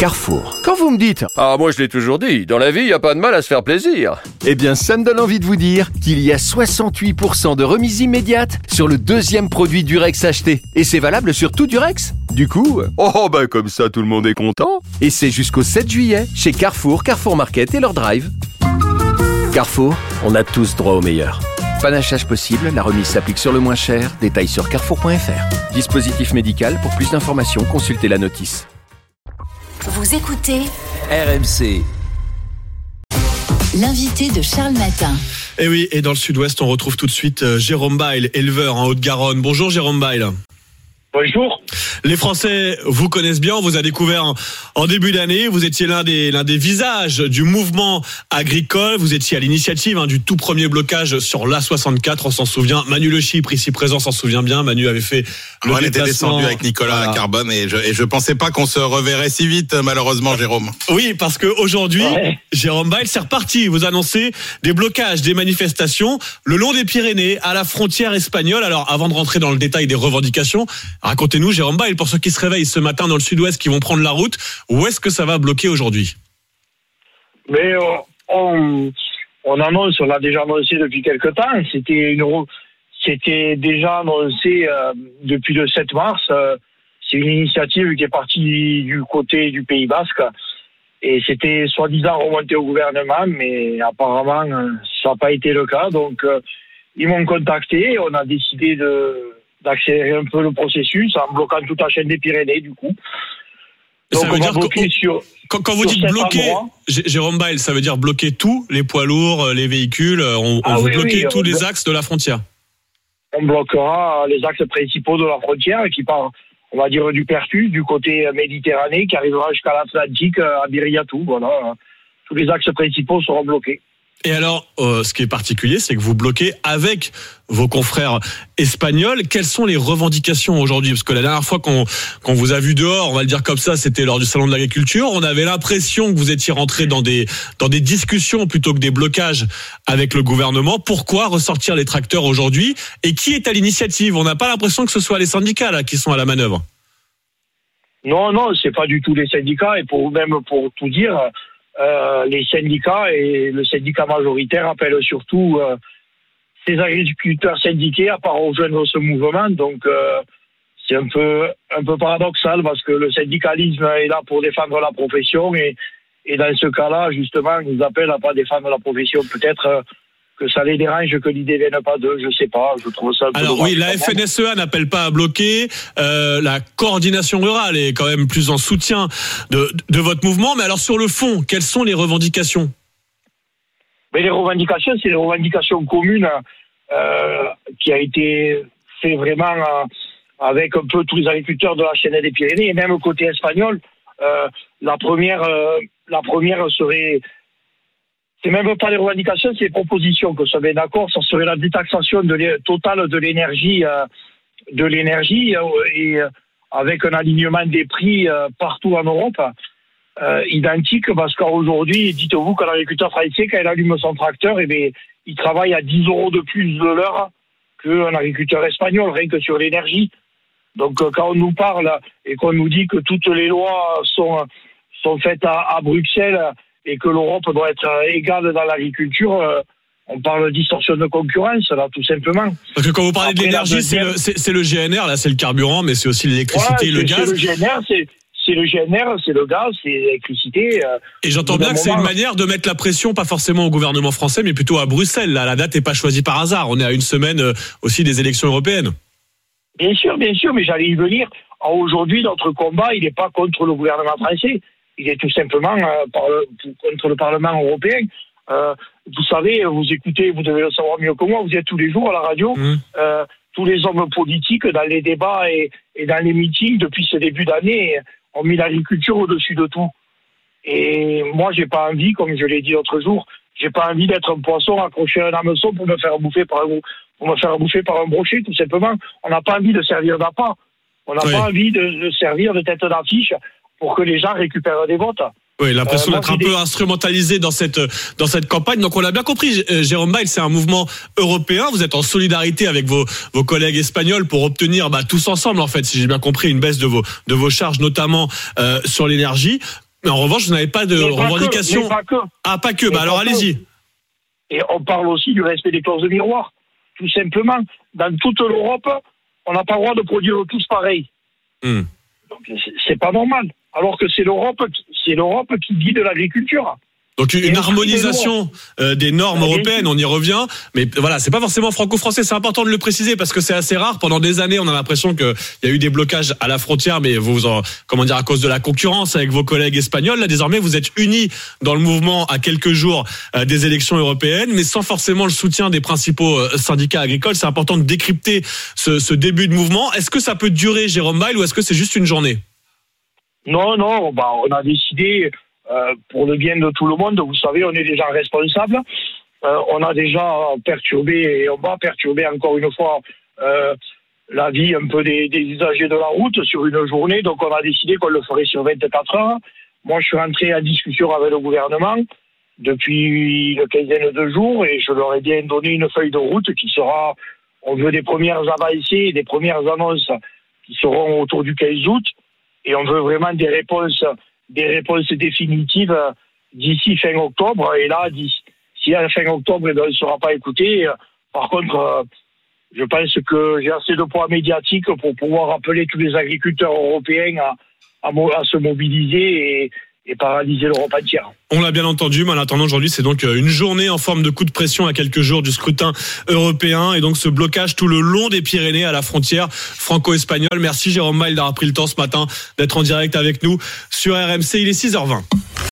Carrefour. Quand vous me dites « Ah, moi je l'ai toujours dit, dans la vie, il n'y a pas de mal à se faire plaisir », eh bien ça me donne envie de vous dire qu'il y a 68% de remise immédiate sur le deuxième produit Durex acheté. Et c'est valable sur tout Durex. Du coup, comme ça tout le monde est content. Et c'est jusqu'au 7 juillet chez Carrefour, Carrefour Market et leur drive. Carrefour, on a tous droit au meilleur. Panachage possible, la remise s'applique sur le moins cher. Détails sur carrefour.fr. Dispositif médical, pour plus d'informations, consultez la notice. Vous écoutez RMC. L'invité de Charles Matin. Et oui, et dans le sud-ouest, on retrouve tout de suite Jérôme Bail, éleveur en Haute-Garonne. Bonjour Jérôme Bail. Bonjour. Les Français vous connaissent bien, on vous a découvert en début d'année, vous étiez l'un des visages du mouvement agricole, vous étiez à l'initiative du tout premier blocage sur l'A64, on s'en souvient, Manu Le Chypre ici présent s'en souvient bien, Manu avait fait le on était déplacement. descendu avec Nicolas à Carbone et je pensais pas qu'on se reverrait si vite malheureusement Jérôme. Oui, parce qu'aujourd'hui, Jérôme Bail, c'est reparti, vous annoncez des blocages, des manifestations le long des Pyrénées, à la frontière espagnole. Alors avant de rentrer dans le détail des revendications, racontez-nous Jérôme Bail, pour ceux qui se réveillent ce matin dans le sud-ouest, qui vont prendre la route, où est-ce que ça va bloquer aujourd'hui ? Mais on annonce, on l'a déjà annoncé depuis quelque temps, c'était déjà annoncé depuis le 7 mars, c'est une initiative qui est partie du côté du Pays Basque, et c'était soi-disant remonté au gouvernement, mais apparemment ça n'a pas été le cas, donc ils m'ont contacté, on a décidé d'accélérer un peu le processus en bloquant toute la chaîne des Pyrénées du coup. Donc ça veut dire quand vous dites bloquer, Jérôme Bail, ça veut dire bloquer tous les poids lourds, les véhicules, vous bloquez tous les axes de la frontière. On bloquera les axes principaux de la frontière qui partent, on va dire, du Pertus, du côté méditerranéen, qui arrivera jusqu'à l'Atlantique, à Biriatou. Voilà, tous les axes principaux seront bloqués. Et alors, ce qui est particulier, c'est que vous bloquez avec vos confrères espagnols. Quelles sont les revendications aujourd'hui ? Parce que la dernière fois qu'on vous a vu dehors, on va le dire comme ça, c'était lors du Salon de l'Agriculture. On avait l'impression que vous étiez rentré dans des discussions plutôt que des blocages avec le gouvernement. Pourquoi ressortir les tracteurs aujourd'hui ? Et qui est à l'initiative ? On n'a pas l'impression que ce soit les syndicats là qui sont à la manœuvre. Non, c'est pas du tout les syndicats. Et pour tout dire, les syndicats et le syndicat majoritaire appellent surtout ces agriculteurs syndiqués à part rejoindre ce mouvement. Donc c'est un peu paradoxal parce que le syndicalisme est là pour défendre la profession et dans ce cas-là, justement, ils nous appellent à pas défendre la profession. Peut-être que ça les dérange que l'idée vienne pas d'eux, je sais pas, je trouve ça un peu alors dommage. Oui, la FNSEA n'appelle pas à bloquer, la coordination rurale est quand même plus en soutien de votre mouvement, mais alors sur le fond, quelles sont les revendications ? Mais les revendications, c'est les revendications communes qui a été fait vraiment avec un peu tous les agriculteurs de la chaîne des Pyrénées, et même au côté espagnol, la première serait... C'est même pas les revendications, c'est les propositions que ça met d'accord. Ça serait la détaxation totale de l'énergie et avec un alignement des prix partout en Europe identique, parce qu'aujourd'hui, dites-vous que l'agriculteur français, quand il allume son tracteur, il travaille à 10 € de plus de l'heure qu'un agriculteur espagnol, rien que sur l'énergie. Donc quand on nous parle et qu'on nous dit que toutes les lois sont faites à Bruxelles et que l'Europe doit être égale dans l'agriculture, on parle de distorsion de concurrence, là, tout simplement. Parce que quand vous parlez de l'énergie, c'est le GNR, là, c'est le carburant, mais c'est aussi l'électricité et le gaz. C'est le GNR, c'est le gaz, c'est l'électricité. Et j'entends bien que c'est une manière de mettre la pression, pas forcément au gouvernement français, mais plutôt à Bruxelles. Là, la date n'est pas choisie par hasard. On est à une semaine aussi des élections européennes. Bien sûr, mais j'allais y venir. Aujourd'hui, notre combat, il n'est pas contre le gouvernement français. Il est tout simplement contre le Parlement européen. Vous savez, vous écoutez, vous devez le savoir mieux que moi, vous êtes tous les jours à la radio, tous les hommes politiques dans les débats et dans les meetings depuis ce début d'année ont mis l'agriculture au-dessus de tout. Et moi, j'ai pas envie, comme je l'ai dit l'autre jour, j'ai pas envie d'être un poisson accroché à un hameçon pour me faire bouffer par un brochet, tout simplement. On n'a pas envie de servir d'appât. On n'a pas envie de servir de tête d'affiche pour que les gens récupèrent des votes. Oui, l'impression d'être un peu instrumentalisé dans cette campagne. Donc on l'a bien compris, Jérôme Bail, c'est un mouvement européen. Vous êtes en solidarité avec vos collègues espagnols pour obtenir tous ensemble, en fait, si j'ai bien compris, une baisse de vos charges, notamment sur l'énergie. Mais en revanche, vous n'avez pas de revendication. Pas que. Alors allez-y. Et on parle aussi du respect des clauses de miroir. Tout simplement, dans toute l'Europe, on n'a pas le droit de produire tous pareil. Donc c'est pas normal. Alors que c'est l'Europe qui guide l'agriculture. Donc une harmonisation des normes européennes, on y revient, mais voilà, c'est pas forcément franco-français, c'est important de le préciser parce que c'est assez rare. Pendant des années, on a l'impression qu'il y a eu des blocages à la frontière, mais à cause de la concurrence avec vos collègues espagnols, là désormais vous êtes unis dans le mouvement à quelques jours des élections européennes, mais sans forcément le soutien des principaux syndicats agricoles. C'est important de décrypter ce début de mouvement. Est-ce que ça peut durer, Jérôme Bail, ou est-ce que c'est juste une journée? Non, on a décidé. Pour le bien de tout le monde, vous savez, on est des gens responsables. On a déjà perturbé et on va perturber encore une fois la vie un peu des usagers de la route sur une journée. Donc on a décidé qu'on le ferait sur 24 heures. Moi, je suis rentré en discussion avec le gouvernement depuis une quinzaine de jours et je leur ai bien donné une feuille de route qui sera, on veut des premières avancées, des premières annonces qui seront autour du 15 août et on veut vraiment des réponses définitives d'ici fin octobre. Et là, si à la fin octobre, on ne sera pas écouté. Par contre, je pense que j'ai assez de poids médiatique pour pouvoir appeler tous les agriculteurs européens à se mobiliser et paralyser l'Europe entière. On l'a bien entendu, mais en attendant, aujourd'hui, c'est donc une journée en forme de coup de pression à quelques jours du scrutin européen et donc ce blocage tout le long des Pyrénées à la frontière franco-espagnole. Merci Jérôme Bail d'avoir pris le temps ce matin d'être en direct avec nous sur RMC. Il est 6h20.